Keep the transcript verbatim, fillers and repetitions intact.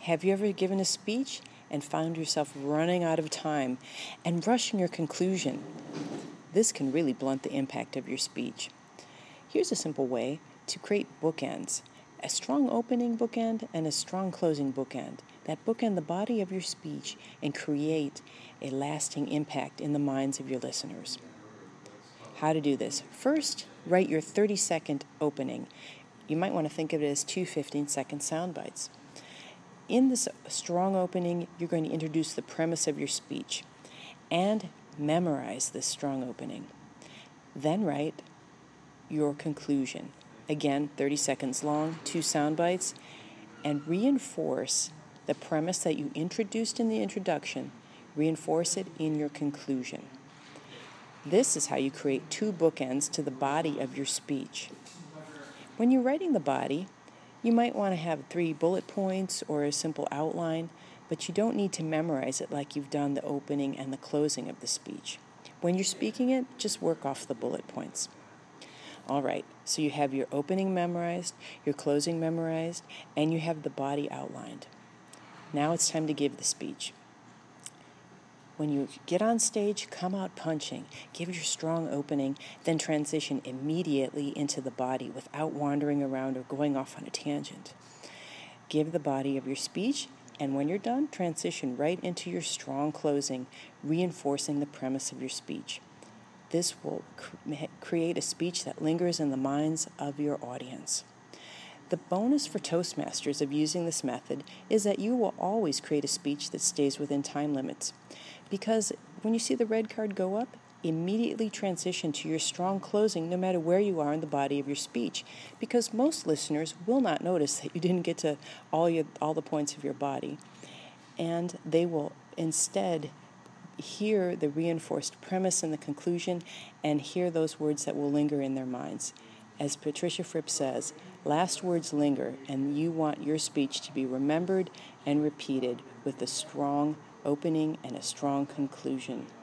Have you ever given a speech and found yourself running out of time and rushing your conclusion? This can really blunt the impact of your speech. Here's a simple way to create bookends: a strong opening bookend and a strong closing bookend that bookend the body of your speech and create a lasting impact in the minds of your listeners. How to do this? First, write your thirty-second opening. You might want to think of it as two fifteen-second sound bites. In this strong opening, you're going to introduce the premise of your speech and memorize this strong opening. Then write your conclusion. Again, thirty seconds long, two sound bites, and reinforce the premise that you introduced in the introduction. Reinforce it in your conclusion. This is how you create two bookends to the body of your speech. When you're writing the body, you might want to have three bullet points or a simple outline, but you don't need to memorize it like you've done the opening and the closing of the speech. When you're speaking it, just work off the bullet points. All right, so you have your opening memorized, your closing memorized, and you have the body outlined. Now it's time to give the speech. When you get on stage, come out punching. Give your strong opening, then transition immediately into the body without wandering around or going off on a tangent. Give the body of your speech, and when you're done, transition right into your strong closing, reinforcing the premise of your speech. This will cr- create a speech that lingers in the minds of your audience. The bonus for Toastmasters of using this method is that you will always create a speech that stays within time limits. Because when you see the red card go up, immediately transition to your strong closing no matter where you are in the body of your speech, because most listeners will not notice that you didn't get to all your all the points of your body, and they will instead hear the reinforced premise and the conclusion and hear those words that will linger in their minds. As Patricia Fripp says, last words linger, and you want your speech to be remembered and repeated with a strong opening and a strong conclusion.